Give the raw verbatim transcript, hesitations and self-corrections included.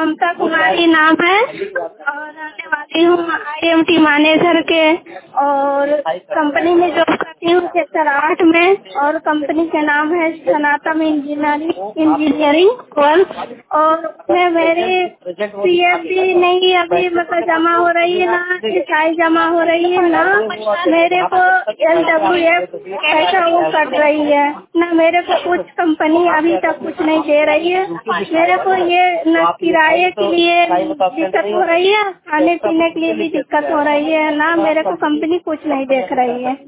ममता कुमारी नाम है और रहने वाली हूँ आईएमटी मैनेजर के और कंपनी में जॉब करती हूँ सेक्टर आठ में और कंपनी का नाम है सनातन इंजीनियरिंग इंजीनियरिंग वर्क और उसमें मेरी पीएफ भी नहीं अभी मतलब जमा हो रही है ना ईसाई जमा हो रही है ना मेरे को एल डब्ल्यू एफ पैसा वो कट रही है ना मेरे को कुछ कंपनी अभी तक कुछ नहीं दे रही है मेरे को ये न किराए के लिए दिक्कत हो रही है खाने पीने के लिए भी दिक्कत हो रही है ना मेरे को कंपनी कुछ नहीं देख रही है।